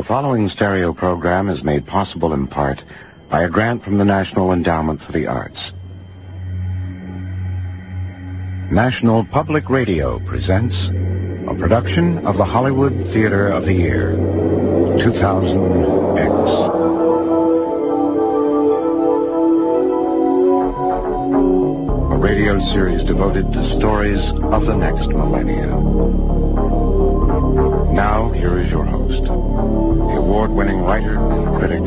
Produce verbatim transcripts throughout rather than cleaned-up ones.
following stereo program is made possible in part by a grant from the National Endowment for the Arts. National Public Radio presents a production of the Hollywood Theater of the Year, two thousand X. A radio series devoted to stories of the next millennia. Now, here is your host, the award-winning writer and critic,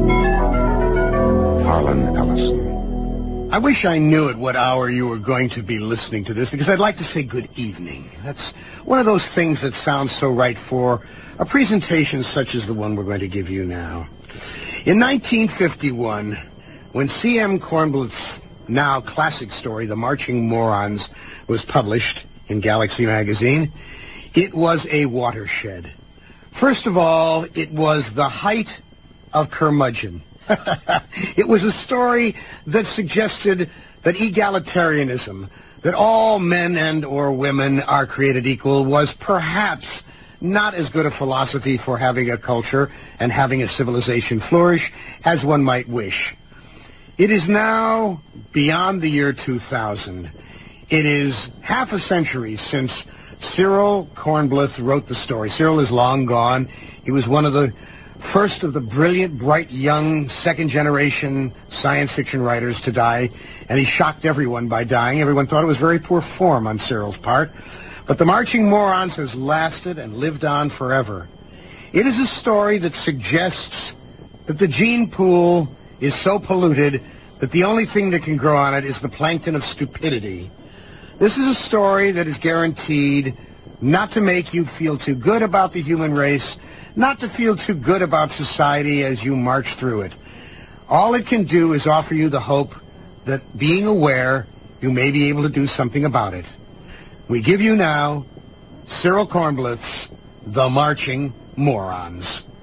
Harlan Ellison. I wish I knew at what hour you were going to be listening to this, because I'd like to say good evening. That's one of those things that sounds so right for a presentation such as the one we're going to give you now. In nineteen fifty-one, when C M Kornbluth's now classic story, The Marching Morons, was published in Galaxy magazine, it was a watershed. First of all, it was the height of curmudgeon. It was a story that suggested that egalitarianism, that all men and or women are created equal, was perhaps not as good a philosophy for having a culture and having a civilization flourish as one might wish. It is now beyond the year two thousand. It is half a century since Cyril Kornbluth wrote the story. Cyril is long gone. He was one of the first of the brilliant, bright, young, second-generation science fiction writers to die, and he shocked everyone by dying. Everyone thought it was very poor form on Cyril's part. But The Marching Morons has lasted and lived on forever. It is a story that suggests that the gene pool is so polluted that the only thing that can grow on it is the plankton of stupidity. This is a story that is guaranteed not to make you feel too good about the human race, not to feel too good about society as you march through it. All it can do is offer you the hope that, being aware, you may be able to do something about it. We give you now Cyril Kornbluth's The Marching Morons.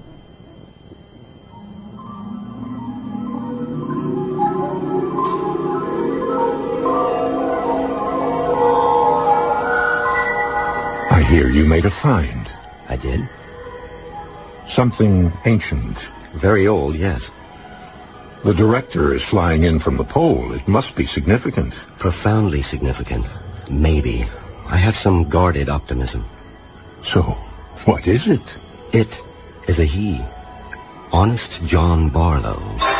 I hear you made a find. I did. Something ancient. Very old, yes. The director is flying in from the pole. It must be significant. Profoundly significant. Maybe. I have some guarded optimism. So, what is it? It is a he. Honest John Barlow.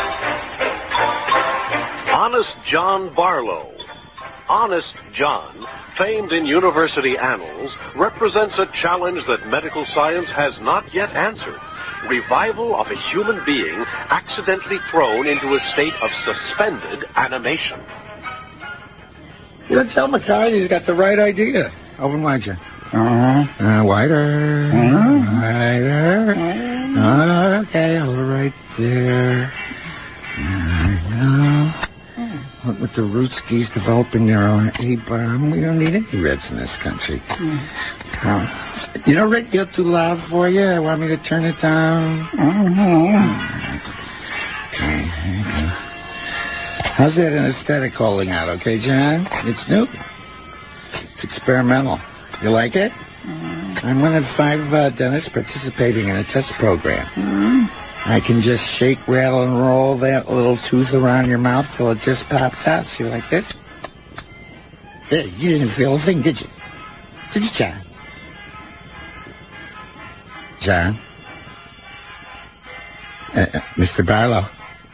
Honest John Barlow. Honest John, famed in university annals, represents a challenge that medical science has not yet answered. Revival of a human being accidentally thrown into a state of suspended animation. You know, tell McCarthy he's got the right idea. Open wide, John. Uh-huh. Uh, wider. Uh-huh. Wider. Uh-huh. Okay, a little right there. There we go. Look, with the root skis developing their own A-bomb, we don't need any reds in this country. Mm. Uh, you know, Rick, get too loud for you? I want me to turn it down? Uh-huh. Okay, there you go. How's that anesthetic holding out, okay, John? It's new. It's experimental. You like it? Uh-huh. I'm one of five uh, dentists participating in a test program. Uh-huh. I can just shake, rattle, and roll that little tooth around your mouth till it just pops out. See, like this? There, you didn't feel a thing, did you? Did you, John? John? Uh, uh, Mister Barlow?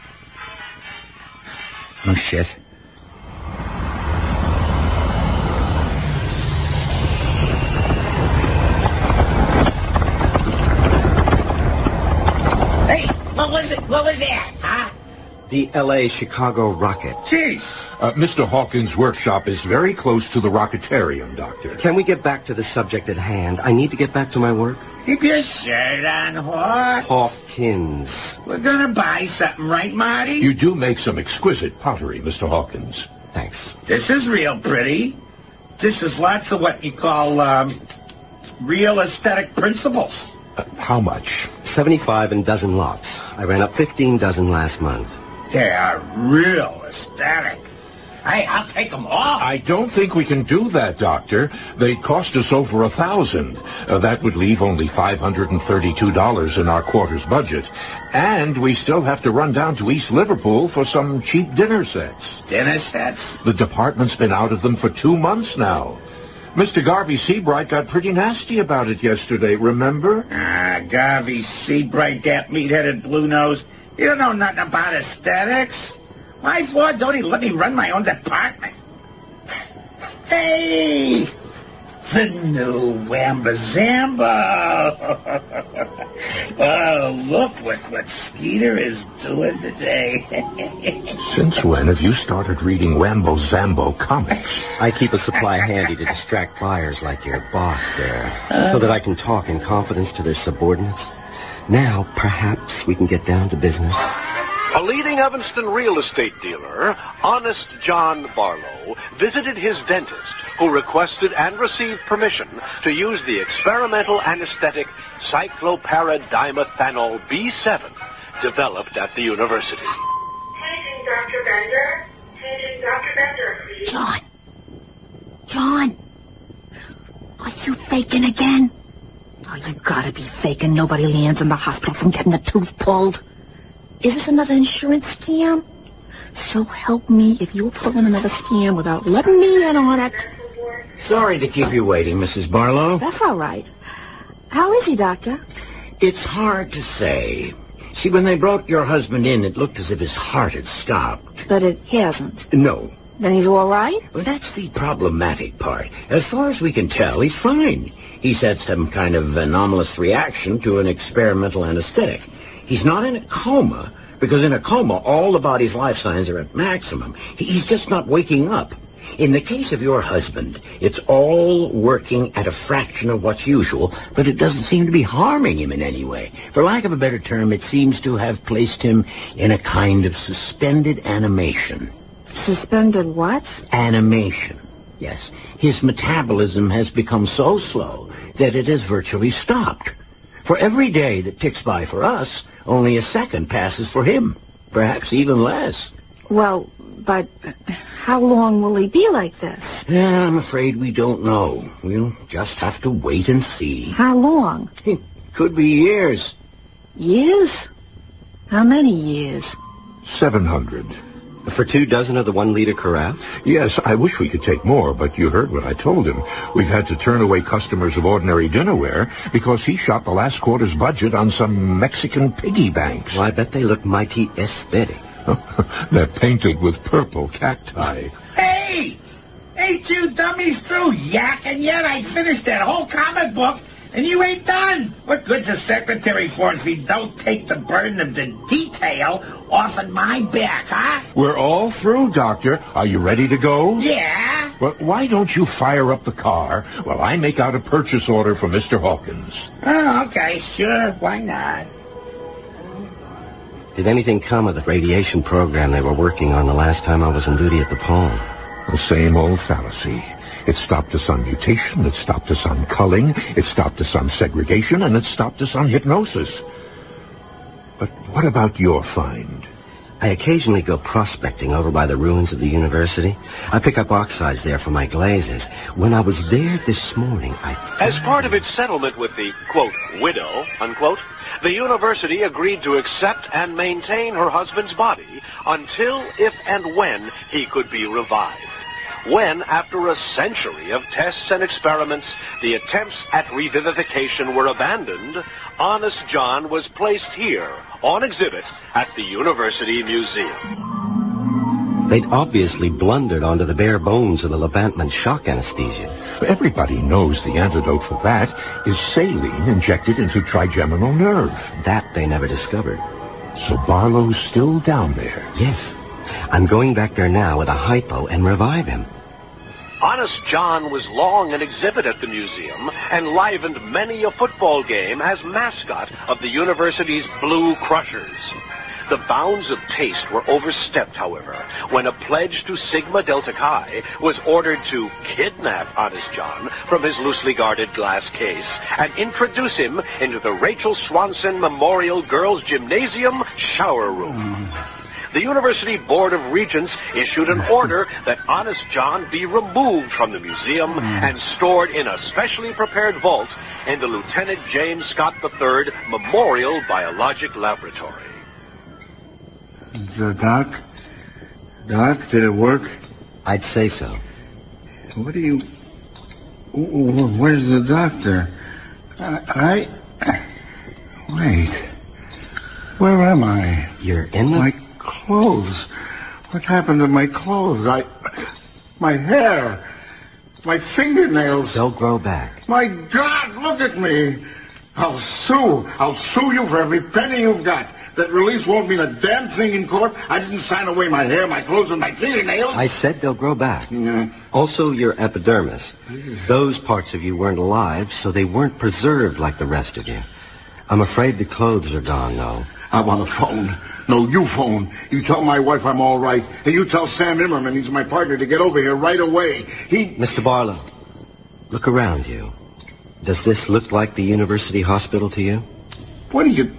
Oh, shit. What was it? What was that, huh? The L A Chicago rocket. Jeez. Uh, Mister Hawkins' workshop is very close to the rocketarium, Doctor. Can we get back to the subject at hand? I need to get back to my work. Keep your shirt on, what? Hawkins. We're gonna buy something, right, Marty? You do make some exquisite pottery, Mister Hawkins. Thanks. This is real pretty. This is lots of what you call, um, real aesthetic principles. Uh, how much? seventy-five in dozen lots. I ran up fifteen dozen last month. They are real aesthetic. Hey, I'll take them all. I don't think we can do that, Doctor. They'd cost us over a thousand. Uh, that would leave only five hundred thirty-two dollars in our quarter's budget. And we still have to run down to East Liverpool for some cheap dinner sets. Dinner sets? The department's been out of them for two months now. Mister Garvey Seabright got pretty nasty about it yesterday, remember? Ah, Garvey Seabright, that meat-headed blue nose. You don't know nothing about aesthetics. My Ford don't even let me run my own department. Hey! The new Wamba Zamba! Oh, look what, what Skeeter is doing today. Since when have you started reading Wambo Zambo comics? I keep a supply handy to distract buyers like your boss there, so that I can talk in confidence to their subordinates. Now, perhaps we can get down to business. A leading Evanston real estate dealer, Honest John Barlow, visited his dentist, who requested and received permission to use the experimental anesthetic cycloparadimethanol B seven, developed at the university. Paging Doctor Bender. Paging Doctor Bender, please. John. John. Are you faking again? Oh, you gotta be faking. Nobody lands in the hospital from getting a tooth pulled. Is this another insurance scam? So help me if you're pulling another scam without letting me in on it. Sorry to keep you waiting, Missus Barlow. That's all right. How is he, Doctor? It's hard to say. See, when they brought your husband in, it looked as if his heart had stopped. But it hasn't. No. Then he's all right? Well, that's the problematic part. As far as we can tell, he's fine. He's had some kind of anomalous reaction to an experimental anesthetic. He's not in a coma, because in a coma, all the body's life signs are at maximum. He's just not waking up. In the case of your husband, it's all working at a fraction of what's usual, but it doesn't seem to be harming him in any way. For lack of a better term, it seems to have placed him in a kind of suspended animation. Suspended what? Animation. Yes. His metabolism has become so slow that it has virtually stopped. For every day that ticks by for us, only a second passes for him. Perhaps even less. Well, but how long will he be like this? Yeah, I'm afraid we don't know. We'll just have to wait and see. How long? It could be years. Years? How many years? Seven hundred. For two dozen of the one-liter carafe? Yes, I wish we could take more, but you heard what I told him. We've had to turn away customers of ordinary dinnerware because he shot the last quarter's budget on some Mexican piggy banks. Well, I bet they look mighty aesthetic. They're painted with purple cacti. Hey! Ain't you dummies through yakking yet? I finished that whole comic book, and you ain't done. What good's a secretary for if he don't take the burden of the detail off of my back, huh? We're all through, Doctor. Are you ready to go? Yeah. Well, why don't you fire up the car while I make out a purchase order for Mister Hawkins? Oh, okay, sure. Why not? Did anything come of the radiation program they were working on the last time I was on duty at the Palm? The same old fallacy. It stopped us on mutation, it stopped us on culling, it stopped us on segregation, and it stopped us on hypnosis. But what about your find? I occasionally go prospecting over by the ruins of the university. I pick up oxides there for my glazes. When I was there this morning, I... As part of its settlement with the, quote, widow, unquote, the university agreed to accept and maintain her husband's body until, if and when, he could be revived. When, after a century of tests and experiments, the attempts at revivification were abandoned, Honest John was placed here, on exhibit, at the University Museum. They'd obviously blundered onto the bare bones of the Levantman shock anesthesia. Everybody knows the antidote for that is saline injected into trigeminal nerve. That they never discovered. So Barlow's still down there? Yes. I'm going back there now with a hypo and revive him. Honest John was long an exhibit at the museum and livened many a football game as mascot of the university's Blue Crushers. The bounds of taste were overstepped, however, when a pledge to Sigma Delta Chi was ordered to kidnap Honest John from his loosely guarded glass case and introduce him into the Rachel Swanson Memorial Girls Gymnasium shower room. the University Board of Regents issued an order that Honest John be removed from the museum and stored in a specially prepared vault in the Lieutenant James Scott the third Memorial Biologic Laboratory. The Doc? Doc, did it work? I'd say so. What do you... Where's the doctor? I... I... Wait. Where am I? You're in the... My clothes. What happened to my clothes? I... My hair. My fingernails. They'll grow back. My God, look at me. I'll sue. I'll sue you for every penny you've got. That release won't mean a damn thing in court. I didn't sign away my hair, my clothes, and my fingernails. I said they'll grow back. Yeah. Also, your epidermis. Those parts of you weren't alive, so they weren't preserved like the rest of you. I'm afraid the clothes are gone, though. I want a phone. No, you phone. You tell my wife I'm all right. And you tell Sam Immerman, he's my partner, to get over here right away. He... Mister Barlow, look around you. Does this look like the university hospital to you? What are you...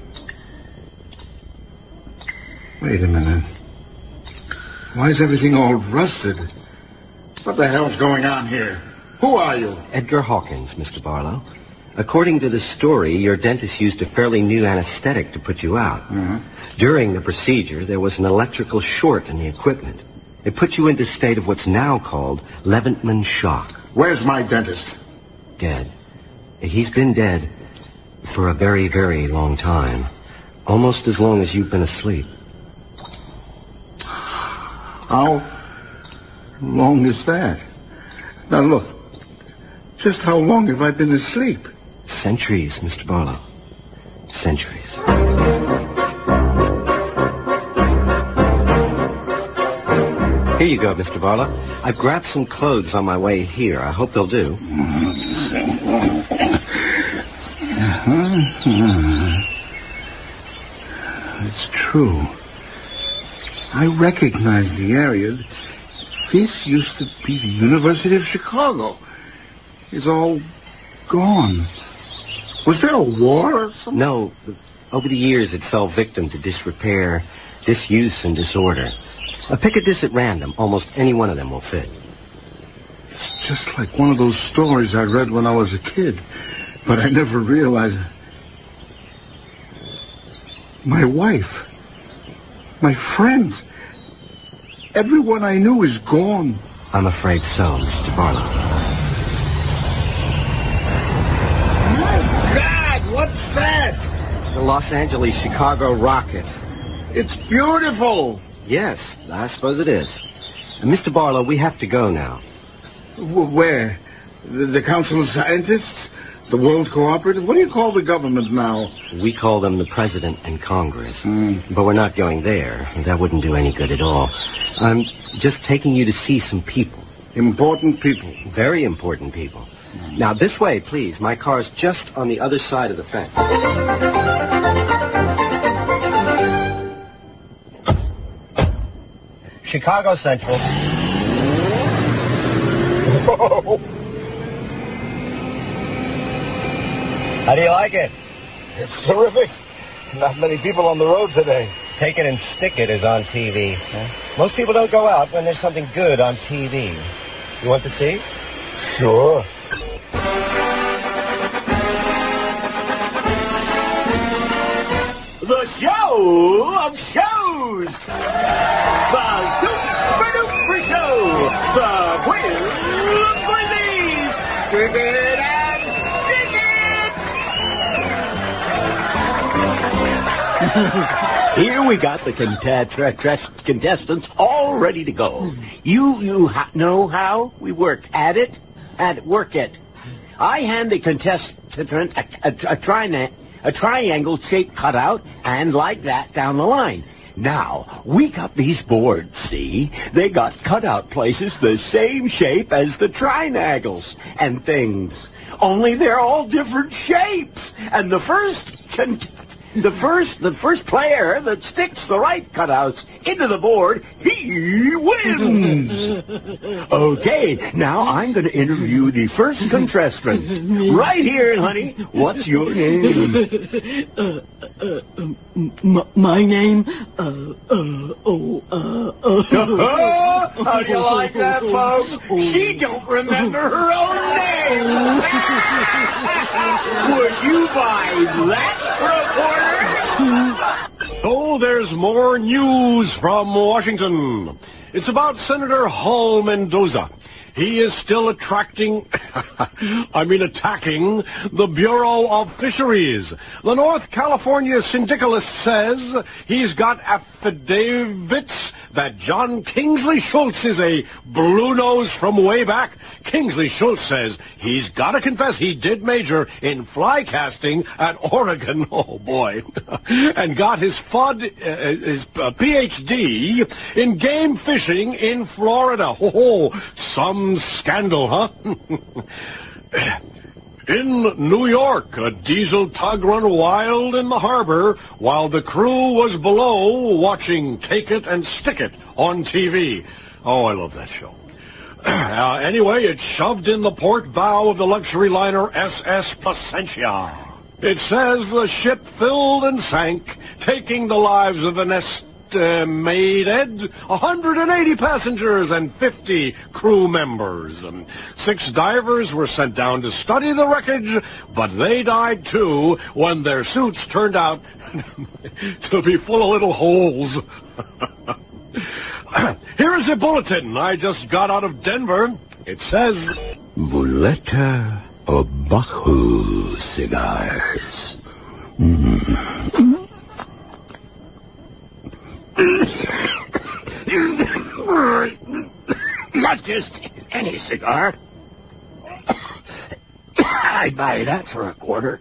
Wait a minute. Why is everything all rusted? What the hell's going on here? Who are you? Edgar Hawkins, Mister Barlow. According to the story, your dentist used a fairly new anesthetic to put you out. Mm-hmm. During the procedure, there was an electrical short in the equipment. It put you into a state of what's now called Levantman shock. Where's my dentist? Dead. He's been dead for a very, very long time. Almost as long as you've been asleep. How long is that? Now, look. Just how long have I been asleep? Centuries, Mister Barlow. Centuries. Here you go, Mister Barlow. I've grabbed some clothes on my way here. I hope they'll do. It's true. I recognize the area. This used to be the University of Chicago. It's all gone. Was there a war or something? No. Over the years, it fell victim to disrepair, disuse, and disorder. Uh, pick a disc at random. Almost any one of them will fit. It's just like one of those stories I read when I was a kid, but I never realized. My wife, my friends, everyone I knew is gone. I'm afraid so, Mister Barlow. My God, what's that? The Los Angeles-Chicago rocket. It's beautiful. Yes, I suppose it is. Uh, Mister Barlow, we have to go now. W- where? The, the Council of Scientists? The World Cooperative? What do you call the government now? We call them the President and Congress. Mm. But we're not going there. That wouldn't do any good at all. I'm just taking you to see some people. Important people. Very important people. Mm. Now, this way, please. My car's just on the other side of the fence. Chicago Central. Whoa. How do you like it? It's terrific. Not many people on the road today. Take It and Stick It is on T V. Huh? Most people don't go out when there's something good on T V. You want to see? Sure. The show of shows. The Super Duper Show. The Quiz Quizies. Stick it and stick it. Here we got the contest- contestants all ready to go. You you ha- know how we work at it, at work it. I hand the contestant a, a, a, tri- a triangle-shaped cutout, and like that down the line. Now, we got these boards, see? They got cutout places the same shape as the triangles and things. Only they're all different shapes. And the first con- The first, the first player that sticks the right cutouts into the board, he wins. Okay, now I'm going to interview the first contestant. Right here, honey. What's your name? Uh, uh, uh, m- my name? Uh, uh, oh, uh, uh. How do you like that, folks? She don't remember her own name. Would you buy that for a quarter? Oh, there's more news from Washington. It's about Senator Hall Mendoza. He is still attracting, I mean attacking, the Bureau of Fisheries. The North California syndicalist says he's got affidavits that John Kingsley Schultz is a blue nose from way back. Kingsley Schultz says he's got to confess he did major in fly casting at Oregon, oh boy, and got his F U D, uh, his uh, P H D in game fishing in Florida. Oh, some scandal, huh? In New York, a diesel tug ran wild in the harbor while the crew was below watching Take It and Stick It on T V. Oh, I love that show. Uh, anyway, it shoved in the port bow of the luxury liner S S Placentia. It says the ship filled and sank, taking the lives of an estimated one hundred eighty passengers and fifty crew members. And six divers were sent down to study the wreckage, but they died too when their suits turned out to be full of little holes. Here is a bulletin I just got out of Denver. It says, Buletta Oahu cigars. Mm. Not just any cigar. I'd buy that for a quarter.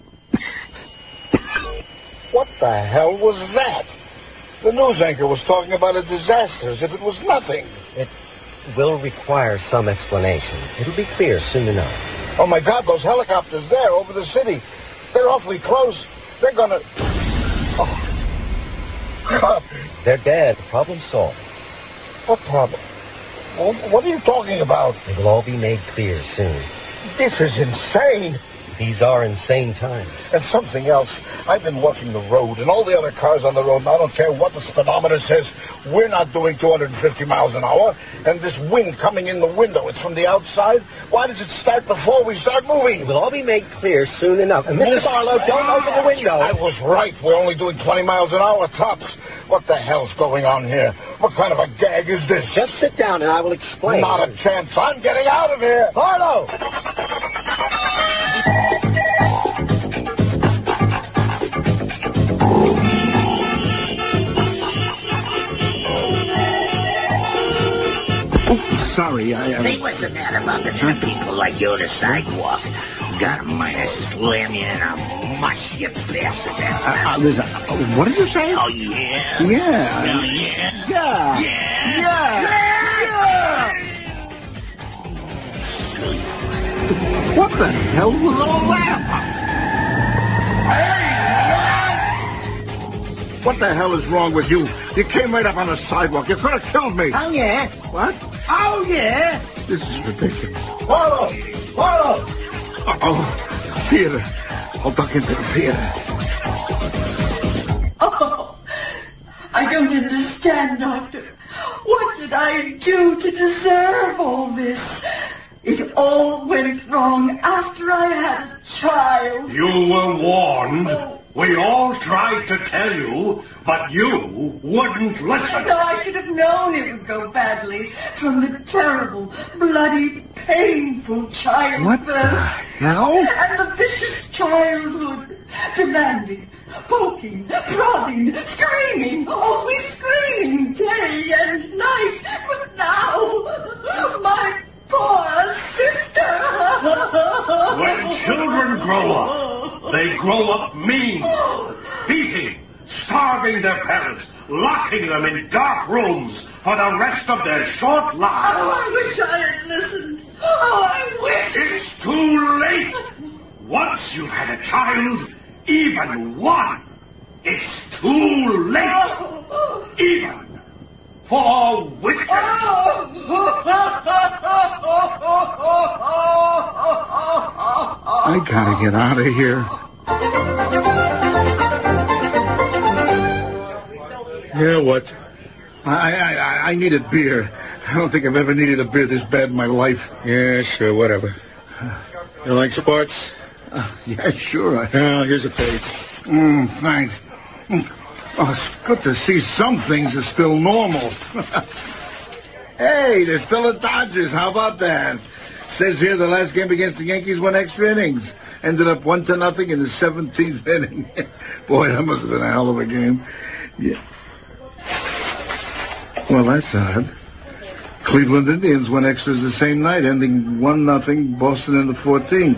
What the hell was that? The news anchor was talking about a disaster as if it was nothing. It will require some explanation. It'll be clear soon enough. Oh, my God, those helicopters there over the city. They're awfully close. They're gonna... Oh. God. They're dead. Problem solved. What problem? What are you talking about? It will all be made clear soon. This is insane. These are insane times. And something else. I've been watching the road and all the other cars on the road, and I don't care what the speedometer says. We're not doing two hundred fifty miles an hour. And this wind coming in the window, it's from the outside. Why does it start before we start moving? It will all be made clear soon enough. And Mister Barlow, don't open the window. I was right. We're only doing twenty miles an hour tops. What the hell's going on here? What kind of a gag is this? Just sit down and I will explain. Not a chance. I'm getting out of here. Barlow! Sorry, I... Uh... Hey, what's the matter about the huh? people like you on the sidewalk? Got a mind to slam you in a mush, you bastard. Uh, uh, listen, uh, what did you say? Oh, yeah? Yeah. Oh, yeah? Yeah. Yeah. Yeah. Yeah. What the hell was all that? What the hell is wrong with you? You came right up on the sidewalk. You could have killed me. Oh, yeah? What? Oh, yeah? This is ridiculous. Barlow! Barlow! Uh-oh. Theater. I'll duck into the theater. Oh, I don't understand, Doctor. What did I do to deserve all this? It all went wrong after I had a child. You were warned. Oh. We all tried to tell you, but you wouldn't listen. No, I should have known it would go badly from the terrible, bloody, painful childbirth. What the hell? And the vicious childhood, demanding, poking, prodding, screaming, always screaming, day and night. But now, my poor sister. When children grow up, they grow up mean, beating, starving their parents, locking them in dark rooms for the rest of their short lives. Oh, I wish I had listened. Oh, I wish. It's too late. Once you've had a child, even one, It's too late. Even for Whitaker. I gotta get out of here. Yeah, what? I, I, I, I need a beer. I don't think I've ever needed a beer this bad in my life. Yeah, sure, whatever. You like sports? Uh, yeah, sure. Well, here's a page. Mm, thanks. Mm. Oh, it's good to see some things are still normal. Hey, they're still the Dodgers. How about that? Says here the last game against the Yankees went extra innings. Ended up one to nothing in the seventeenth inning. Boy, that must have been a hell of a game. Yeah. Well, that's odd. Cleveland Indians went extras the same night, ending one nothing. Boston in the fourteenth.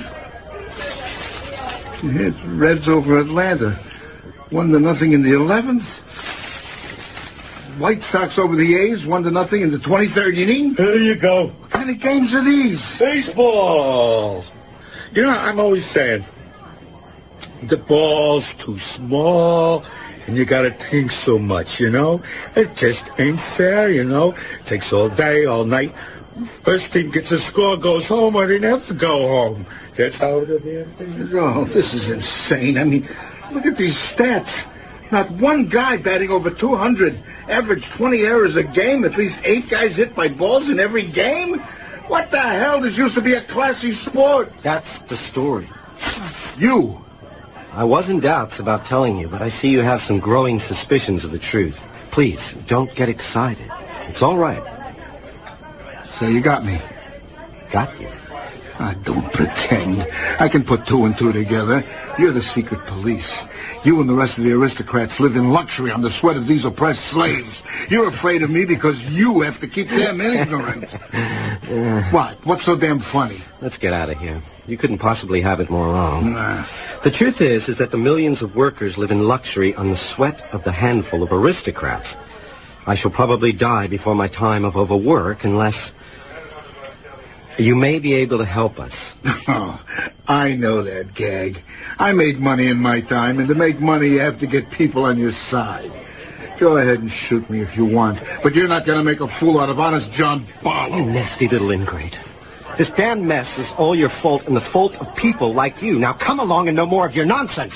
It's Reds over Atlanta. One to nothing in the eleventh. White Sox over the A's. One to nothing in the twenty-third inning. There you go. What kind of games are these? Baseball. You know, I'm always saying, the ball's too small, and you gotta think so much, you know? It just ain't fair, you know? Takes all day, all night. First team gets a score, goes home, or they never go home. That's how the damn thing is. Oh, this is insane. I mean, look at these stats. Not one guy batting over two hundred. Average twenty errors a game. At least eight guys hit by balls in every game. What the hell? This used to be a classy sport. That's the story. You. I was in doubts about telling you, but I see you have some growing suspicions of the truth. Please, don't get excited. It's all right. So you got me. Got you. Ah, don't pretend. I can put two and two together. You're the secret police. You and the rest of the aristocrats live in luxury on the sweat of these oppressed slaves. You're afraid of me because you have to keep them ignorant. uh, what? What's so damn funny? Let's get out of here. You couldn't possibly have it more wrong. Nah. The truth is, is that the millions of workers live in luxury on the sweat of the handful of aristocrats. I shall probably die before my time of overwork unless... You may be able to help us. Oh, I know that gag. I made money in my time, and to make money, you have to get people on your side. Go ahead and shoot me if you want, but you're not going to make a fool out of honest John Barlow. You nasty little ingrate. This damn mess is all your fault and the fault of people like you. Now come along and no more of your nonsense.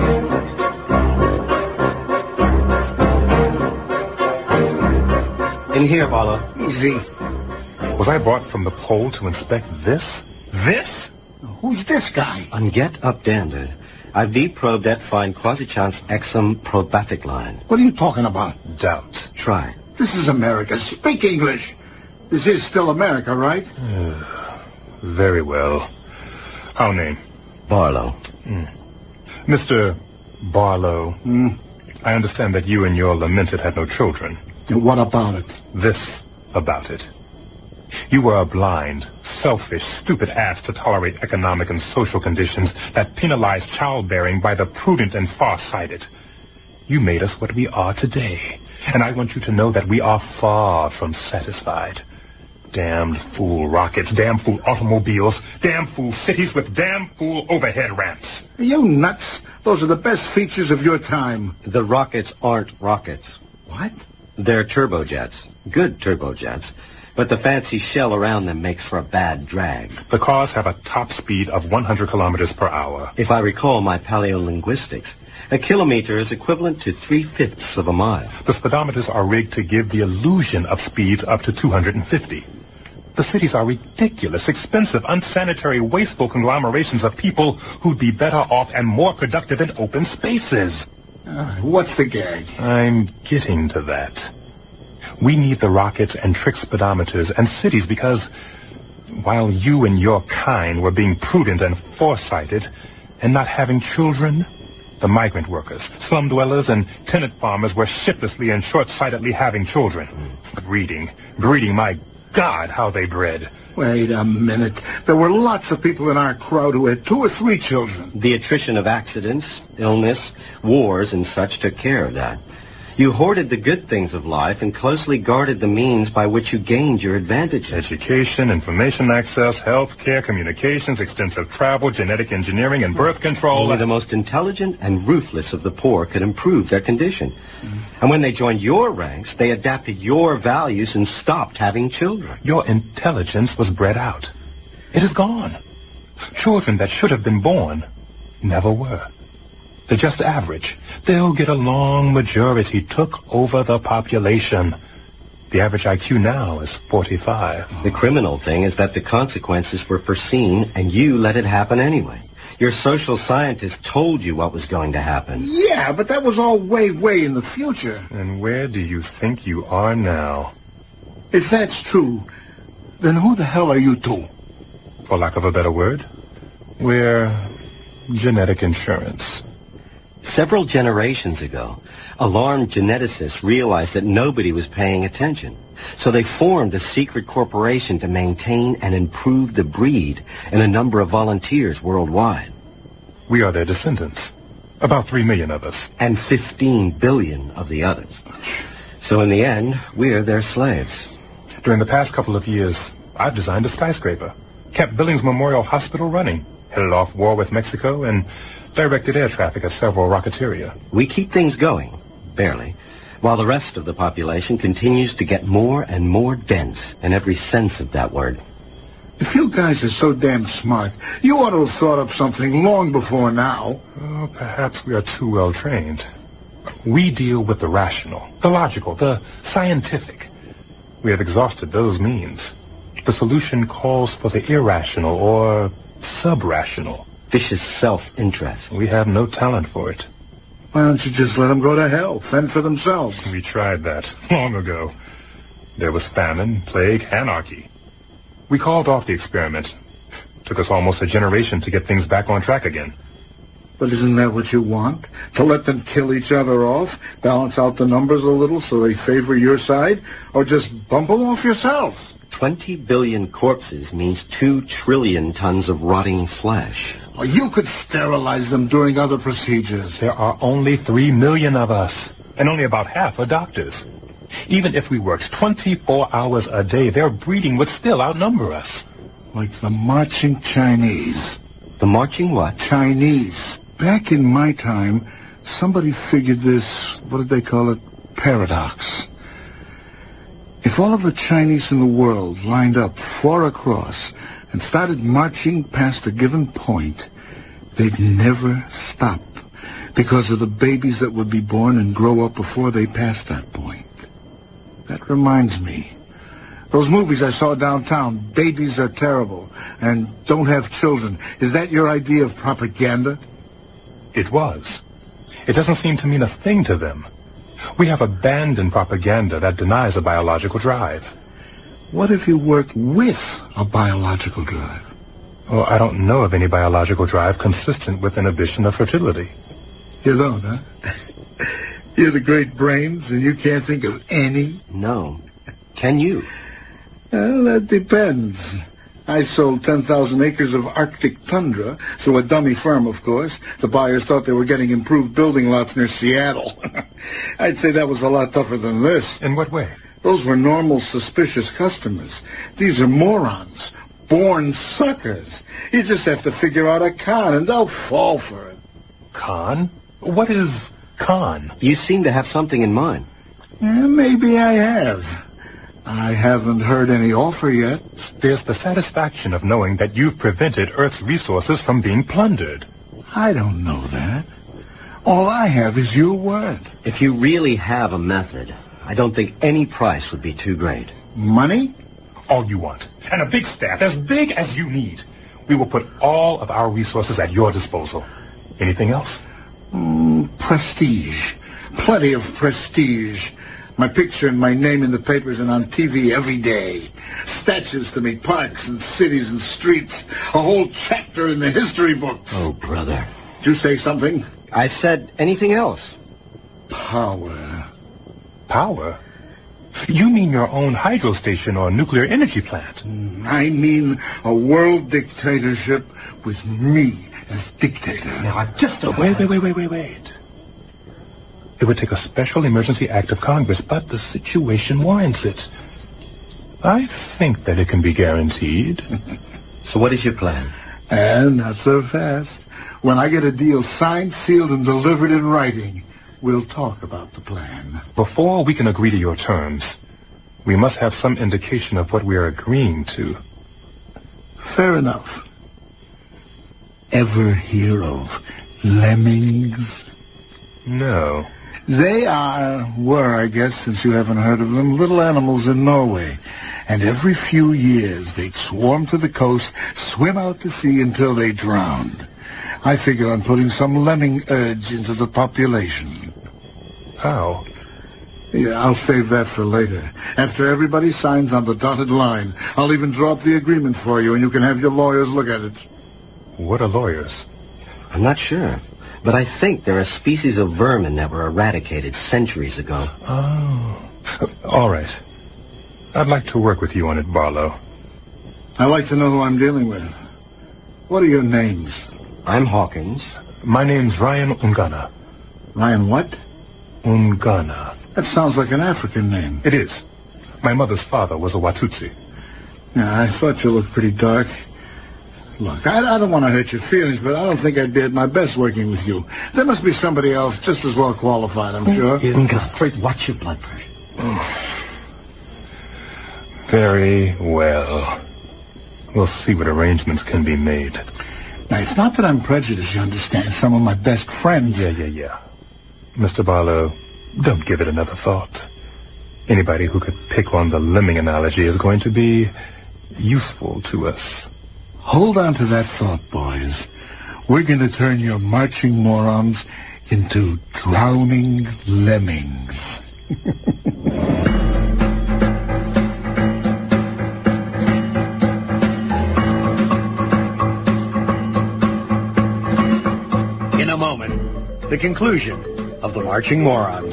In here, Barlow. Easy. Was I brought from the pole to inspect this? This? Who's this guy? On Get Up Dander, I've deprobed that fine quasi-chance exum probatic line. What are you talking about? Doubt. Try. This is America. Speak English. This is still America, right? Uh, very well. Our name? Barlow. Mm. Mister Barlow, mm. I understand that you and your lamented had no children. And what about it? This about it. You were a blind, selfish, stupid ass to tolerate economic and social conditions that penalize childbearing by the prudent and far-sighted. You made us what we are today, and I want you to know that we are far from satisfied. Damned fool rockets, damn fool automobiles, damn fool cities with damn fool overhead ramps. Are you nuts? Those are the best features of your time. The rockets aren't rockets. What? They're turbojets. Good turbojets. But the fancy shell around them makes for a bad drag. The cars have a top speed of one hundred kilometers per hour. If I recall my paleolinguistics, a kilometer is equivalent to three-fifths of a mile. The speedometers are rigged to give the illusion of speeds up to two hundred fifty. The cities are ridiculous, expensive, unsanitary, wasteful conglomerations of who'd who'd be better off and more productive in open spaces. Uh, what's the gag? I'm getting to that. We need the rockets and trick speedometers and cities because while you and your kind were being prudent and foresighted and not having children, the migrant workers, slum dwellers, and tenant farmers were shiftlessly and short-sightedly having children. Breeding. Breeding, my God, how they bred. Wait a minute. There were lots of people in our crowd who had two or three children. The attrition of accidents, illness, wars, and such took care of that. You hoarded the good things of life and closely guarded the means by which you gained your advantages. Education, information access, health care, communications, extensive travel, genetic engineering, and birth control. Only the most intelligent and ruthless of the poor could improve their condition. Mm. And when they joined your ranks, they adapted your values and stopped having children. Your intelligence was bred out. It is gone. Children that should have been born never were. They're just average. They'll get along. Majority took over the population. The average I Q now is forty-five. The criminal thing is that the consequences were foreseen, and you let it happen anyway. Your social scientist told you what was going to happen. Yeah, but that was all way, way in the future. And where do you think you are now? If that's true, then who the hell are you two? For lack of a better word, we're genetic insurance. Several generations ago, alarmed geneticists realized that nobody was paying attention. So they formed a secret corporation to maintain and improve the breed and a number of volunteers worldwide. We are their descendants. About three million of us. And fifteen billion of the others. So in the end, we're their slaves. During the past couple of years, I've designed a skyscraper, kept Billings Memorial Hospital running, headed off war with Mexico, and directed air traffic at several rocketeria. We keep things going, barely, while the rest of the population continues to get more and more dense in every sense of that word. If you guys are so damn smart, you ought to have thought up something long before now. Oh, perhaps we are too well trained. We deal with the rational, the logical, the scientific. We have exhausted those means. The solution calls for the irrational or sub-rational. Vicious self-interest. We have no talent for it. Why don't you just let them go to hell, fend for themselves? We tried that long ago. There was famine, plague, anarchy. We called off the experiment. Took us almost a generation to get things back on track again. But isn't that what you want? To let them kill each other off, balance out the numbers a little so they favor your side, or just bump them off yourself? Twenty billion corpses means two trillion tons of rotting flesh. Or you could sterilize them during other procedures. There are only three million of us, and only about half are doctors. Even if we worked twenty-four hours a day, their breeding would still outnumber us. Like the marching Chinese. The marching what? Chinese. Back in my time, somebody figured this, what did they call it, paradox. If all of the Chinese in the world lined up four across and started marching past a given point, they'd never stop because of the babies that would be born and grow up before they passed that point. That reminds me. Those movies I saw downtown, Babies Are Terrible and Don't Have Children, is that your idea of propaganda? It was. It doesn't seem to mean a thing to them. We have abandoned propaganda that denies a biological drive. What if you worked with a biological drive? Oh, I don't know of any biological drive consistent with inhibition of fertility. You don't, huh? You're the great brains, and you can't think of any? No. Can you? Well, that depends. I sold ten thousand acres of Arctic tundra to a dummy firm, of course. The buyers thought they were getting improved building lots near Seattle. I'd say that was a lot tougher than this. In what way? Those were normal, suspicious customers. These are morons, born suckers. You just have to figure out a con, and they'll fall for it. Con? What is con? You seem to have something in mind. Yeah, maybe I have. I haven't heard any offer yet. There's the satisfaction of knowing that you've prevented Earth's resources from being plundered. I don't know that. All I have is your word. If you really have a method, I don't think any price would be too great. Money? All you want. And a big staff, as big as you need. We will put all of our resources at your disposal. Anything else? Mm, prestige. Plenty of prestige. My picture and my name in the papers and on T V every day. Statues to me, parks and cities and streets. A whole chapter in the history books. Oh, brother. Did you say something? I said anything else. Power. Power? You mean your own hydro station or nuclear energy plant? I mean a world dictatorship with me as dictator. Now, just a... Wait, wait, wait, wait, wait, wait. It would take a special emergency act of Congress, but the situation warrants it. I think that it can be guaranteed. So what is your plan? And not so fast. When I get a deal signed, sealed, and delivered in writing, we'll talk about the plan. Before we can agree to your terms, we must have some indication of what we are agreeing to. Fair enough. Ever hear of lemmings? No. They are, were, I guess, since you haven't heard of them, little animals in Norway. And every few years, they'd swarm to the coast, swim out to sea until they drowned. I figure on putting some lemming urge into the population. How? Yeah, I'll save that for later. After everybody signs on the dotted line, I'll even draw up the agreement for you, and you can have your lawyers look at it. What are lawyers? I'm not sure. But I think they're a species of vermin that were eradicated centuries ago. Oh. All right. I'd like to work with you on it, Barlow. I'd like to know who I'm dealing with. What are your names? I'm Hawkins. My name's Ryan Ungana. Ryan what? Ungana. That sounds like an African name. It is. My mother's father was a Watutsi. Yeah, I thought you looked pretty dark. Look, I, I don't want to hurt your feelings, but I don't think I did my best working with you. There must be somebody else just as well qualified, I'm sure. Unga, watch your blood pressure. Oh. Very well. We'll see what arrangements can be made. Now, it's not that I'm prejudiced, you understand. Some of my best friends... Yeah, yeah, yeah. Mister Barlow, don't give it another thought. Anybody who could pick on the lemming analogy is going to be useful to us. Hold on to that thought, boys. We're going to turn your marching morons into drowning lemmings. In a moment, the conclusion of the Marching Morons.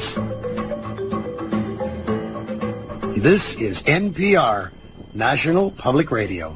This is N P R, National Public Radio.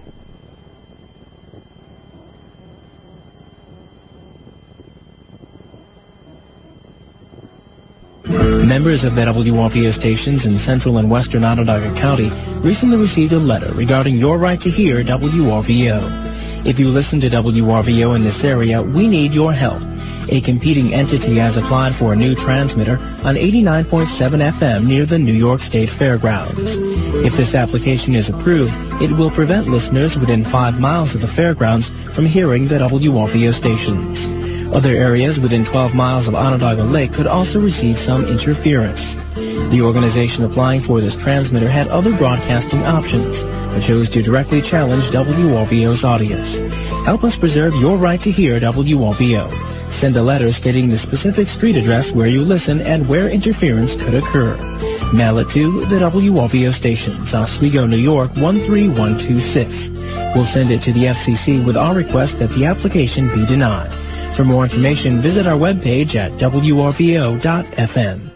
Members of the W R V O stations in central and western Onondaga County recently received a letter regarding your right to hear W R V O. If you listen to W R V O in this area, we need your help. A competing entity has applied for a new transmitter on eighty-nine point seven F M near the New York State Fairgrounds. If this application is approved, it will prevent listeners within five miles of the fairgrounds from hearing the W R V O stations. Other areas within twelve miles of Onondaga Lake could also receive some interference. The organization applying for this transmitter had other broadcasting options, but chose to directly challenge W R V O's audience. Help us preserve your right to hear W R V O. Send a letter stating the specific street address where you listen and where interference could occur. Mail it to the W R V O stations, Oswego, New York, one three one two six. We'll send it to the F C C with our request that the application be denied. For more information, visit our webpage at W R V O dot F M.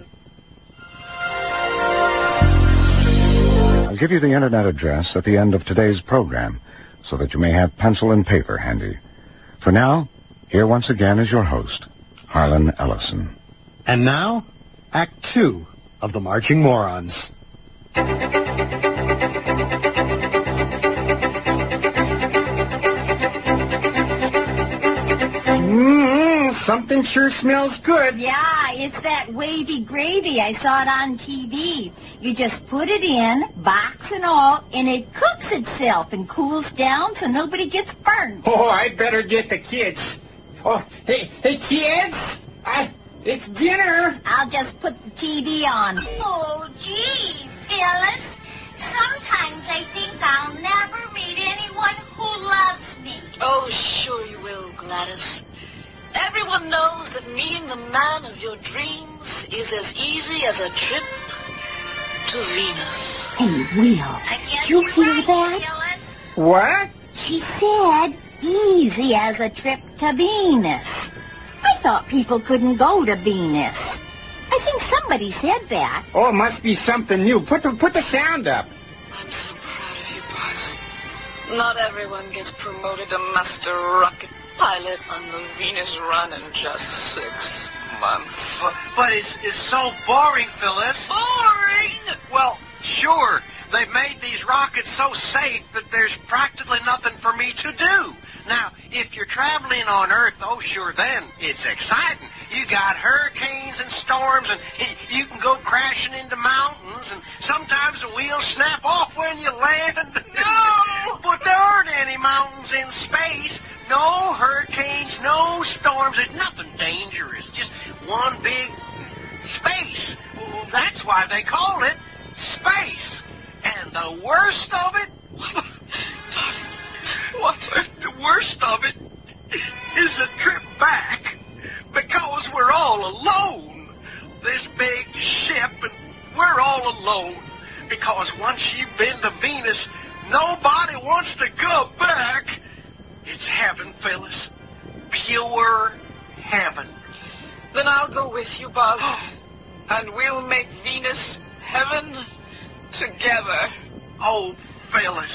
I'll give you the internet address at the end of today's program so that you may have pencil and paper handy. For now, here once again is your host, Harlan Ellison. And now, Act Two of the Marching Morons. Mmm, something sure smells good. Yeah, it's that wavy gravy. I saw it on T V. You just put it in, box and all, and it cooks itself and cools down so nobody gets burned. Oh, I better get the kids. Oh, hey, hey, kids! I, it's dinner. I'll just put the T V on. Oh, gee, Phyllis. Sometimes I think I'll never meet anyone who loves me. Oh, sure you will, Gladys. Everyone knows that meeting the man of your dreams is as easy as a trip to Venus. Hey, Will, did you hear right, that? Phyllis. What? She said easy as a trip to Venus. I thought people couldn't go to Venus. I think somebody said that. Oh, it must be something new. Put the, put the sound up. I'm so proud of you, boss. Not everyone gets promoted to master rocket pilot on the Venus run in just six months. But, but it's, it's so boring, Phyllis. Boring? Well, sure. They've made these rockets so safe that there's practically nothing for me to do. Now, if you're traveling on Earth, oh, sure, then it's exciting. You got hurricanes and storms, and you can go crashing into mountains, and sometimes the wheels snap off when you land. No! But there aren't any mountains in space. No hurricanes, no storms. There's nothing dangerous. Just one big space. That's why they call it space. And the worst of it, what's the worst of it is the trip back, because we're all alone. This big ship, and we're all alone, because once you've been to Venus, nobody wants to go back. It's heaven, Phyllis. Pure heaven. Then I'll go with you, Buzz, and we'll make Venus heaven together. Oh, Phyllis.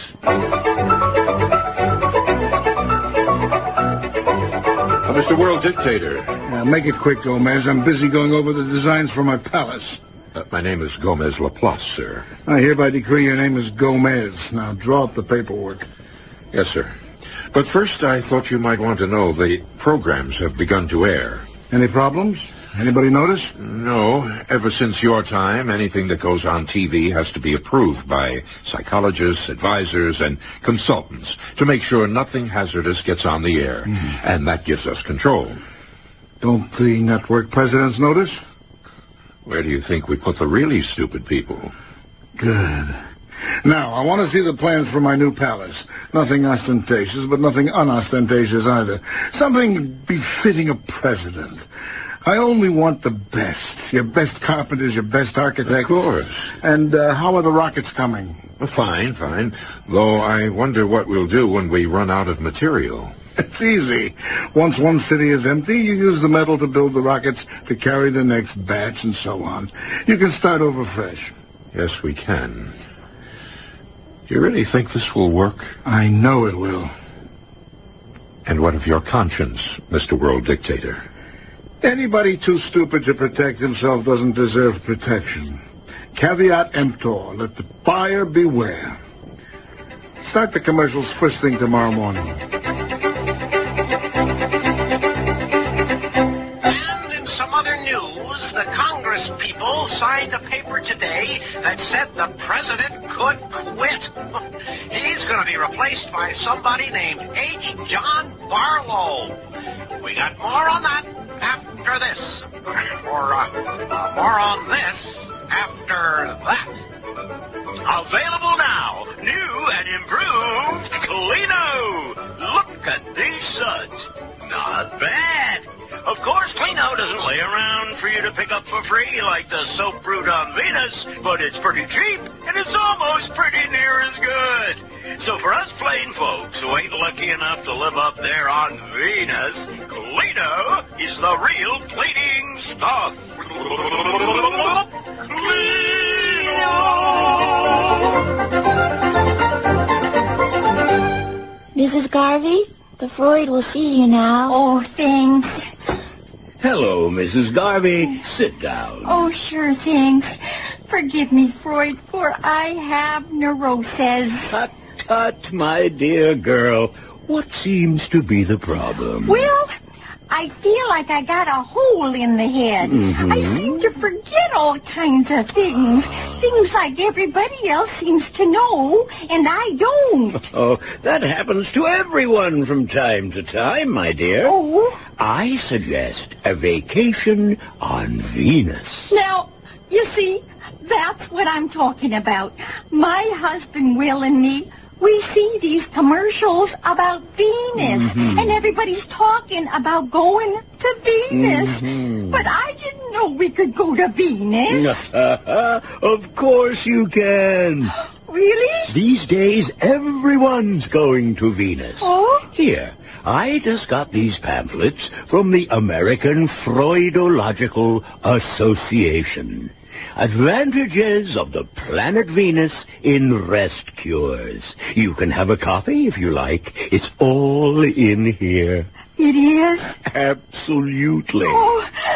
Uh, Mister World Dictator. Uh, make it quick, Gomez. I'm busy going over the designs for my palace. Uh, my name is Gomez Laplace, sir. I hereby decree your name is Gomez. Now, draw up the paperwork. Yes, sir. But first, I thought you might want to know the programs have begun to air. Any problems? Anybody notice? No. Ever since your time, anything that goes on T V has to be approved by psychologists, advisors, and consultants to make sure nothing hazardous gets on the air. Mm. And that gives us control. Don't the network presidents notice? Where do you think we put the really stupid people? Good. Now, I want to see the plans for my new palace. Nothing ostentatious, but nothing unostentatious either. Something befitting a president. I only want the best. Your best carpenters, your best architects. Of course. And uh, how are the rockets coming? Well, fine, fine. Though I wonder what we'll do when we run out of material. It's easy. Once one city is empty, you use the metal to build the rockets to carry the next batch and so on. You can start over fresh. Yes, we can. Do you really think this will work? I know it will. And what of your conscience, Mister World Dictator? Anybody too stupid to protect himself doesn't deserve protection. Caveat emptor. Let the buyer beware. Start the commercials first thing tomorrow morning. And in some other news, the Congress people signed a paper today that said the president could quit. He's going to be replaced by somebody named H. John Barlow. We got more on that after this. Or uh, uh, more on this after that. Available now. New and improved Cleano. Look at these suds. Not bad. Of course, Cleano doesn't lay around for you to pick up for free like the soap brewed on Venus, but it's pretty cheap, and it's almost pretty near as good. So for us plain folks who ain't lucky enough to live up there on Venus, Cleano is the real cleaning stuff. Cleano! Missus Garvey, the Freud will see you now. Oh, thanks. Hello, Missus Garvey. Sit down. Oh, sure, thanks. Forgive me, Freud, for I have neurosis. Tut, tut, my dear girl. What seems to be the problem? Well, I feel like I got a hole in the head. Mm-hmm. I seem to forget all kinds of things. Things like everybody else seems to know, and I don't. Oh, that happens to everyone from time to time, my dear. Oh? I suggest a vacation on Venus. Now, you see, that's what I'm talking about. My husband, Will, and me, we see these commercials about Venus, mm-hmm. and everybody's talking about going to Venus. Mm-hmm. But I didn't know we could go to Venus. Of course you can. Really? These days, everyone's going to Venus. Oh? Here, I just got these pamphlets from the American Freudological Association. Advantages of the planet Venus in rest cures. You can have a copy if you like. It's all in here. It is? Absolutely. Oh,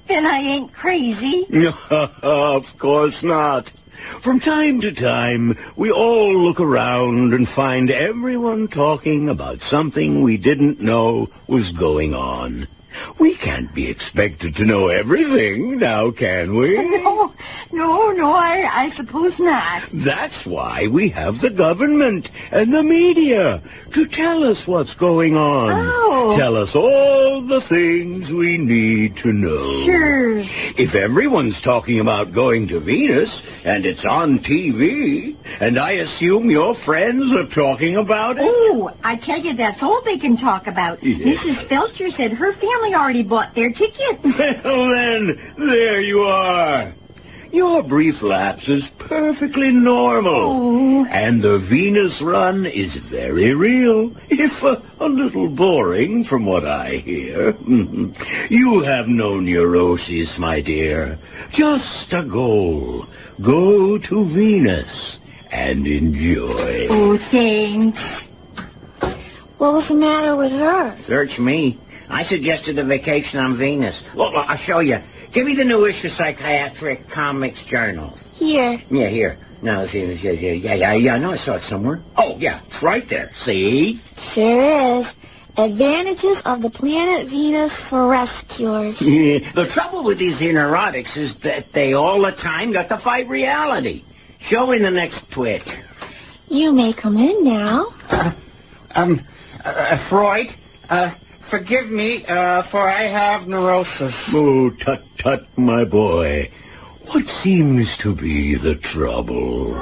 Then I ain't crazy. Of course not. From time to time, we all look around and find everyone talking about something we didn't know was going on. We can't be expected to know everything, now can we? No, no, no, I, I suppose not. That's why we have the government and the media to tell us what's going on. Oh. Tell us all the things we need to know. Sure. If everyone's talking about going to Venus, and it's on T V, and I assume your friends are talking about it... Oh, I tell you, that's all they can talk about. Yeah. Missus Felcher said her family already bought their ticket. Well, then, there you are. Your brief lapse is perfectly normal. Oh. And the Venus run is very real, if a, a little boring from what I hear. You have no neuroses, my dear. Just a goal. Go to Venus and enjoy. Oh, thanks. What was the matter with her? Search me. I suggested a vacation on Venus. Look, look, I'll show you. Give me the new issue Psychiatric Comics Journal. Here. Yeah, here. No, see, yeah, yeah, yeah, yeah, yeah. I know I saw it somewhere. Oh, yeah, it's right there. See? Sure is. Advantages of the planet Venus for rescuers. Yeah. The trouble with these neurotics is that they all the time got to fight reality. Show me the next twit. You may come in now. Uh, um, uh, Freud, uh... forgive me, uh, for I have neurosis. Oh, tut, tut, my boy. What seems to be the trouble?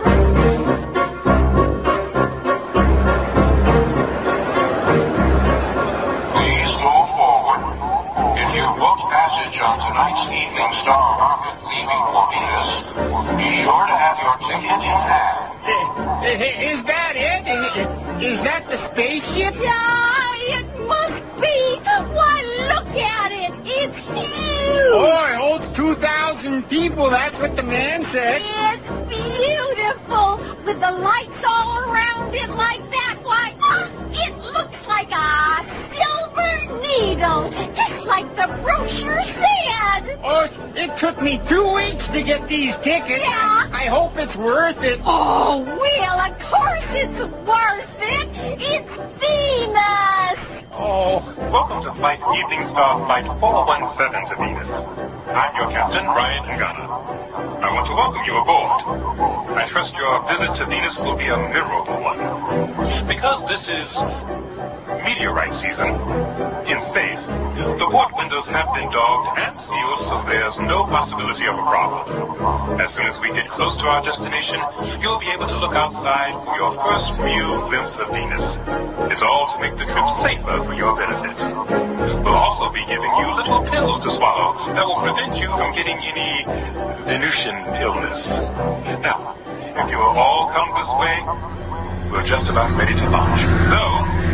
Please go forward. If you booked passage on tonight's Evening Star rocket leaving for Venus, be sure to have your ticket in hand. Is that it? Is that the spaceship? Yeah, it must be. Why, look at it. It's huge. Oh, it holds two thousand people. That's what the man said. It's beautiful. With the lights all around it like that. Why, it looks like a silver needle. Just like the brochure said. Oh, it took me two weeks to get these tickets. Yeah. I hope it's worth it. Oh, well, of course it's worth it. It's Venus. Oh. Welcome to Flight Evening Star Flight four one seven to Venus. I'm your captain, Ryan Ngana. I want to welcome you aboard. I trust your visit to Venus will be a memorable one. Because this is meteorite season in space, the port windows have been dogged and sealed so there's no possibility of a problem. As soon as we get close to our destination, you'll be able to look outside for your first real glimpse of Venus. It's all to make the trip safer for your benefit. We'll also be giving you little pills to swallow that will prevent you from getting any Venusian illness. Now, if you will all come this way, we're just about ready to launch. So...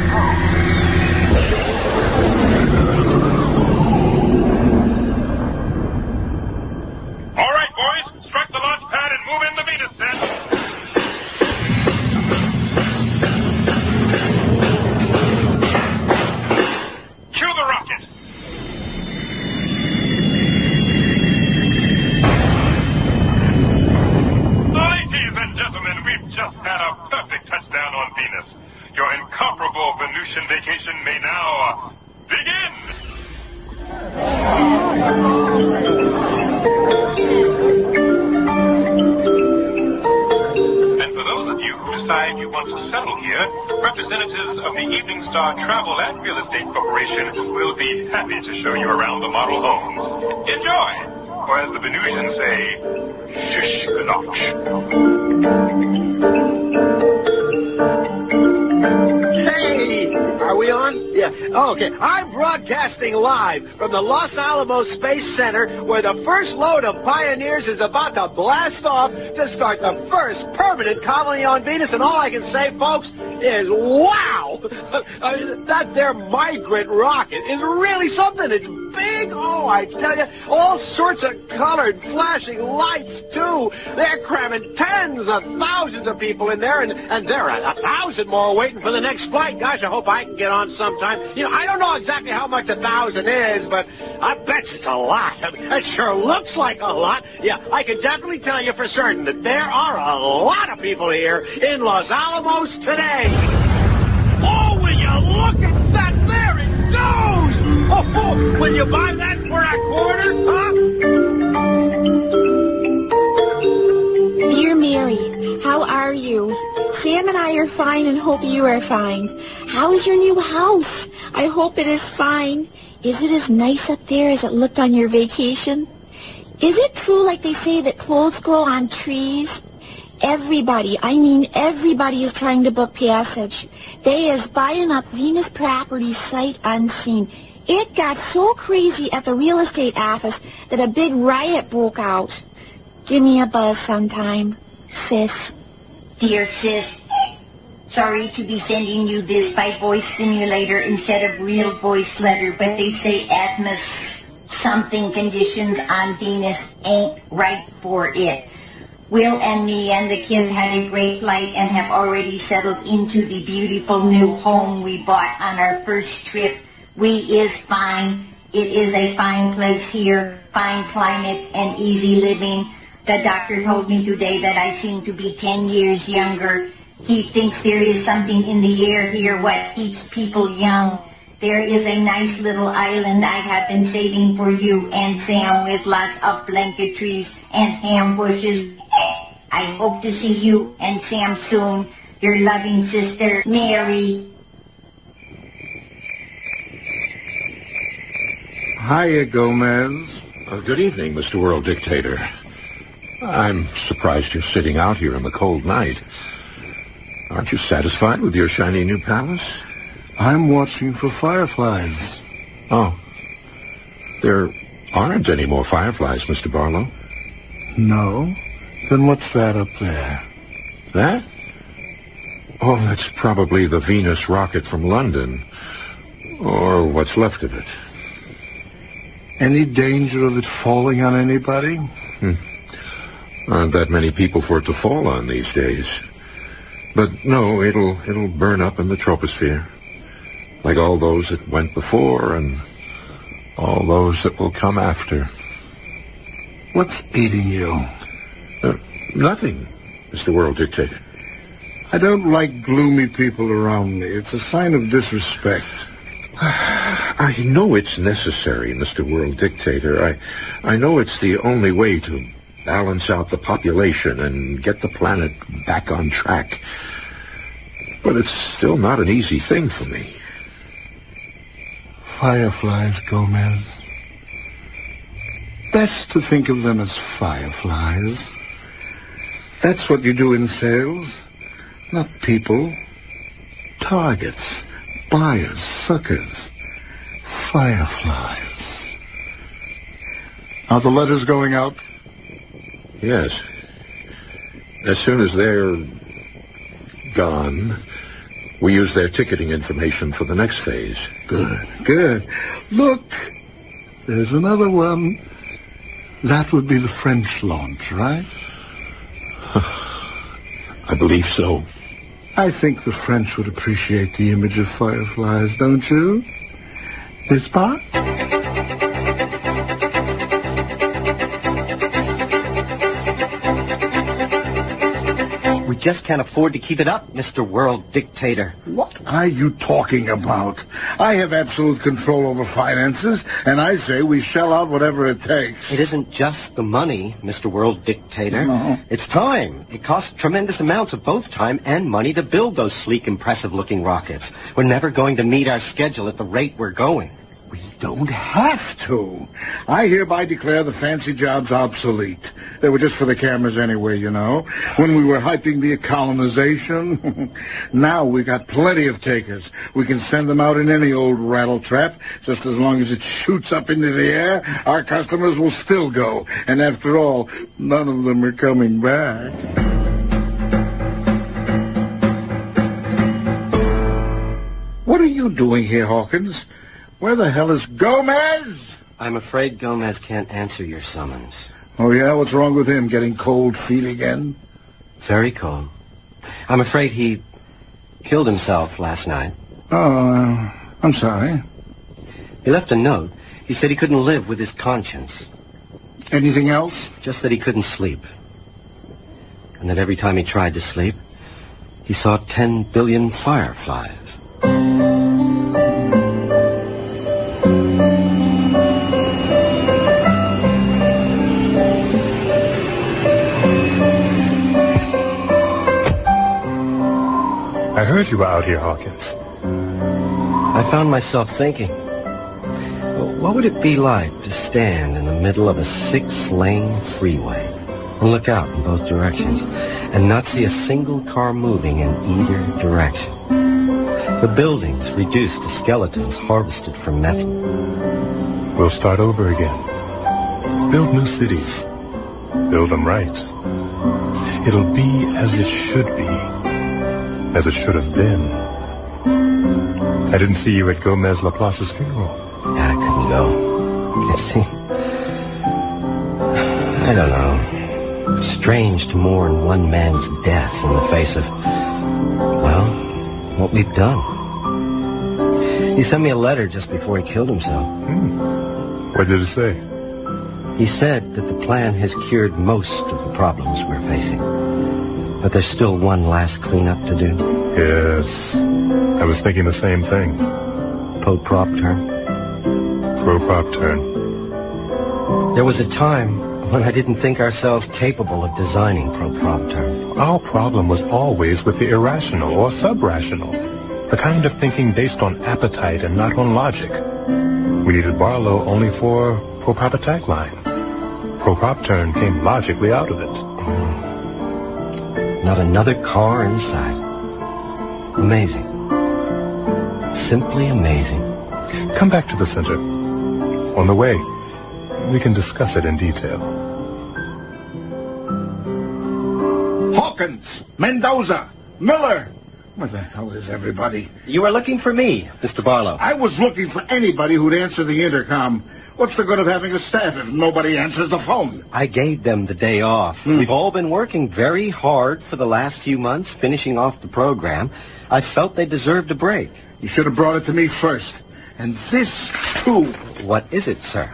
All right, boys, strike the launch pad and move in the Venus set. Cue the rocket. Ladies and gentlemen, we've just had a perfect touchdown on Venus. Your incomparable Venusian vacation may now begin. And for those of you who decide you want to settle here, representatives of the Evening Star Travel and Real Estate Corporation will be happy to show you around the model homes. Enjoy! Or as the Venusians say, shish galach. Hey, are we on? Yeah. Oh, okay. I'm broadcasting live from the Los Alamos Space Center, where the first load of pioneers is about to blast off to start the first permanent colony on Venus. And all I can say, folks, is wow! Uh, that there migrant rocket is really something. It's big. Oh, I tell you, all sorts of colored, flashing lights, too. They're cramming tens of thousands of people in there, and, and there are a thousand more waiting for the next flight. Gosh, I hope I can get on on sometime. You know, I don't know exactly how much a thousand is, but I bet it's a lot. I mean, it sure looks like a lot. Yeah, I can definitely tell you for certain that there are a lot of people here in Los Alamos today. Oh, will you look at that? There it goes! Oh, oh, will you buy that for a quarter, huh? Dear Mary, how are you? Sam and I are fine and hope you are fine. How is your new house? I hope it is fine. Is it as nice up there as it looked on your vacation? Is it true, like they say, that clothes grow on trees? Everybody, I mean everybody, is trying to book passage. They is buying up Venus property sight unseen. It got so crazy at the real estate office that a big riot broke out. Give me a buzz sometime, sis. Dear sis, sorry to be sending you this by voice simulator instead of real voice letter, but they say Atmos something conditions on Venus ain't right for it. Will and me and the kids had a great flight and have already settled into the beautiful new home we bought on our first trip. We is fine. It is a fine place here, fine climate and easy living. The doctor told me today that I seem to be ten years younger. He thinks there is something in the air here what keeps people young. There is a nice little island I have been saving for you and Sam with lots of blanketries and ham bushes. I hope to see you and Sam soon. Your loving sister, Mary. Hiya, Gomez. Uh, good evening, Mister World Dictator. I'm surprised you're sitting out here in the cold night. Aren't you satisfied with your shiny new palace? I'm watching for fireflies. Oh. There aren't any more fireflies, Mister Barlow. No? Then what's that up there? That? Oh, that's probably the Venus rocket from London. Or what's left of it. Any danger of it falling on anybody? Hmm. Aren't that many people for it to fall on these days. But no, it'll it'll burn up in the troposphere. Like all those that went before and all those that will come after. What's eating you? Uh, nothing, Mister World Dictator. I don't like gloomy people around me. It's a sign of disrespect. I know it's necessary, Mister World Dictator. I, I know it's the only way to balance out the population and get the planet back on track. But it's still not an easy thing for me. Fireflies, Gomez. Best to think of them as fireflies. That's what you do in sales. Not people. Targets. Buyers. Suckers. Fireflies. Are the letters going out? Yes. As soon as they're gone, we use their ticketing information for the next phase. Good, good. Look, there's another one. That would be the French launch, right? I believe so. I think the French would appreciate the image of fireflies, don't you? N'est-ce pas? We just can't afford to keep it up, Mister World Dictator. What are you talking about? I have absolute control over finances, and I say we shell out whatever it takes. It isn't just the money, Mister World Dictator. No. It's time. It costs tremendous amounts of both time and money to build those sleek, impressive-looking rockets. We're never going to meet our schedule at the rate we're going. We don't have to. I hereby declare the fancy jobs obsolete. They were just for the cameras anyway, you know. When we were hyping the colonization. Now we've got plenty of takers. We can send them out in any old rattletrap. Just as long as it shoots up into the air, our customers will still go. And after all, none of them are coming back. What are you doing here, Hawkins? Where the hell is Gomez? I'm afraid Gomez can't answer your summons. Oh, yeah? What's wrong with him? Getting cold feet again? Very cold. I'm afraid he killed himself last night. Oh, uh, I'm sorry. He left a note. He said he couldn't live with his conscience. Anything else? Just that he couldn't sleep. And that every time he tried to sleep, he saw ten billion fireflies. I heard you were out here, Hawkins. I found myself thinking, what would it be like to stand in the middle of a six-lane freeway and look out in both directions and not see a single car moving in either direction? The buildings reduced to skeletons harvested from methane. We'll start over again. Build new cities. Build them right. It'll be as it should be. As it should have been. I didn't see you at Gomez Laplace's funeral. I couldn't go. You see, I don't know. It's strange to mourn one man's death in the face of, well, what we've done. He sent me a letter just before he killed himself. Hmm. What did it say? He said that the plan has cured most of the problems we're facing. But there's still one last cleanup to do. Yes. I was thinking the same thing. Po-prop-turn? Pro-prop-turn. There was a time when I didn't think ourselves capable of designing pro-prop-turn. Our problem was always with the irrational or sub-rational. The kind of thinking based on appetite and not on logic. We needed Barlow only for pro-prop-attack line. Pro-prop-turn came logically out of it. Not another car in sight. Amazing. Simply amazing. Come back to the center. On the way, we can discuss it in detail. Hawkins, Mendoza, Miller. Where the hell is everybody? You were looking for me, Mister Barlow. I was looking for anybody who'd answer the intercom. What's the good of having a staff if nobody answers the phone? I gave them the day off. Hmm. We've all been working very hard for the last few months, finishing off the program. I felt they deserved a break. You should have brought it to me first. And this, too. What is it, sir?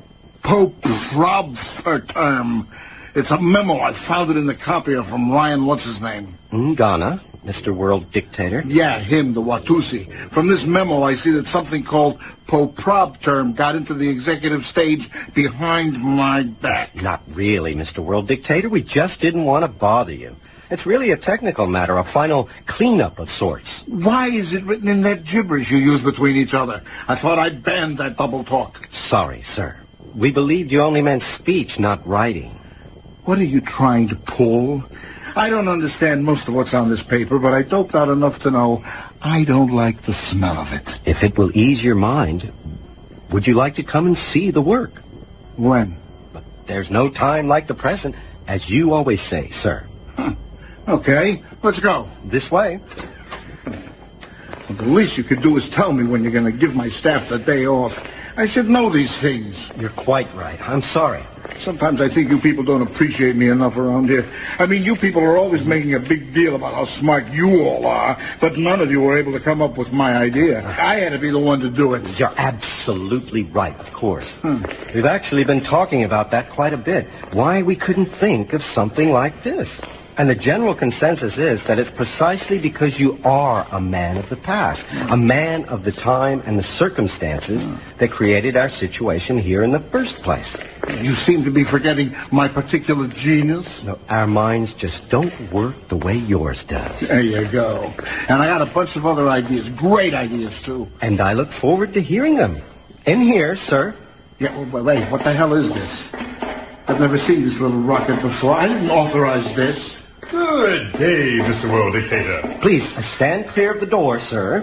Po-prop-turn. It's a memo. I found it in the copier from Ryan What's-His-Name. Ngana, Mister World Dictator? Yeah, him, the Watusi. From this memo, I see that something called po-prop-turn got into the executive stage behind my back. Not really, Mister World Dictator. We just didn't want to bother you. It's really a technical matter, a final cleanup of sorts. Why is it written in that gibberish you use between each other? I thought I'd banned that double talk. Sorry, sir. We believed you only meant speech, not writing. What are you trying to pull? I don't understand most of what's on this paper, but I doped out enough to know I don't like the smell of it. If it will ease your mind, would you like to come and see the work? When? But there's no time like the present, as you always say, sir. Huh. Okay, let's go. This way. Well, the least you could do is tell me when you're going to give my staff the day off. I should know these things. You're quite right. I'm sorry. Sometimes I think you people don't appreciate me enough around here. I mean, you people are always making a big deal about how smart you all are, but none of you were able to come up with my idea. I had to be the one to do it. You're absolutely right, of course. Hmm. We've actually been talking about that quite a bit. Why we couldn't think of something like this. And the general consensus is that it's precisely because you are a man of the past, a man of the time and the circumstances that created our situation here in the first place. You seem to be forgetting my particular genius. No, our minds just don't work the way yours does. There you go. And I got a bunch of other ideas, great ideas, too. And I look forward to hearing them. In here, sir. Yeah, well, wait, what the hell is this? I've never seen this little rocket before. I didn't authorize this. Good day, Mister World Dictator. Please, stand clear of the door, sir.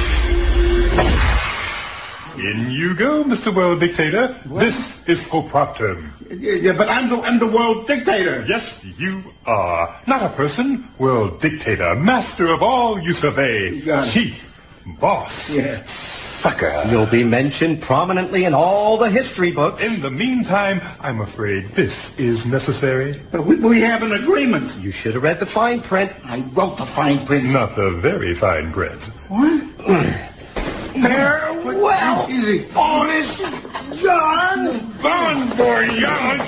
In you go, Mister World Dictator. What? This is po-prop-turn. Yeah, but I'm the, I'm the World Dictator. Yes, you are. Not a person. World Dictator. Master of all you survey. You got it. Chief. Boss. Yeah. sucker. You'll be mentioned prominently in all the history books. In the meantime, I'm afraid this is necessary. But we, we have an agreement. You should have read the fine print. I wrote the fine print. Not the very fine print. What? Farewell, Easy. honest John. Bon voyage,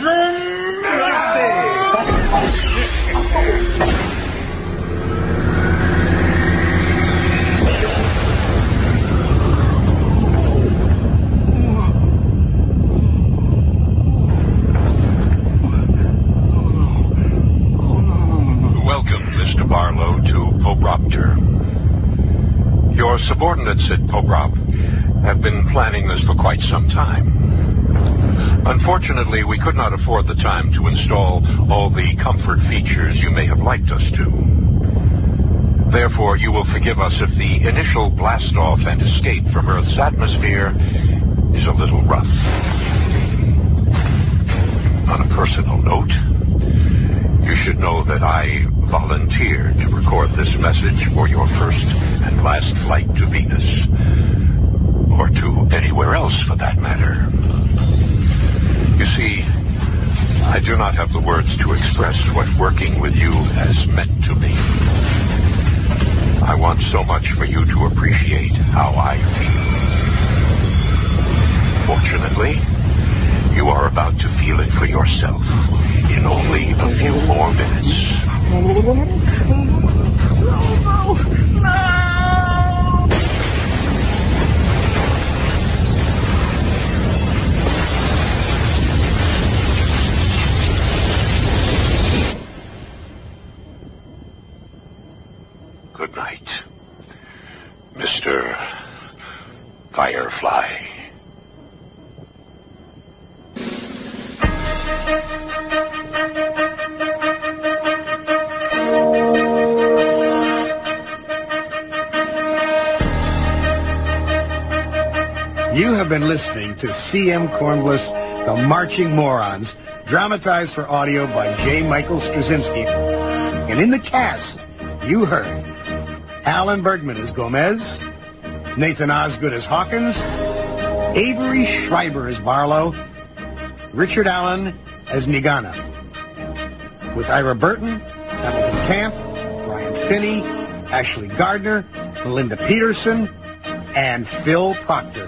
Welcome, Mister Barlow, to Popropter. Your subordinates at Poprop have been planning this for quite some time. Unfortunately, we could not afford the time to install all the comfort features you may have liked us to. Therefore, you will forgive us if the initial blast-off and escape from Earth's atmosphere is a little rough. On a personal note, you should know that I volunteered to record this message for your first and last flight to Venus. Or to anywhere else, for that matter. You see, I do not have the words to express what working with you has meant to me. I want so much for you to appreciate how I feel. Fortunately, you are about to feel it for yourself in only a few more minutes. Good night, Mister Firefly. You have been listening to C M Kornblith, The Marching Morons, dramatized for audio by J. Michael Straczynski. And in the cast, you heard Alan Bergman as Gomez, Nathan Osgood as Hawkins, Avery Schreiber as Barlow, Richard Allen as Nigana, with Ira Burton, Hamilton Camp, Brian Finney, Ashley Gardner, Melinda Peterson, and Phil Proctor.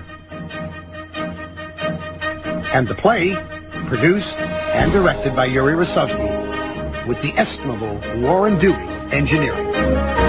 And the play, produced and directed by Yuri Rosovsky, with the estimable Warren Dewey engineering.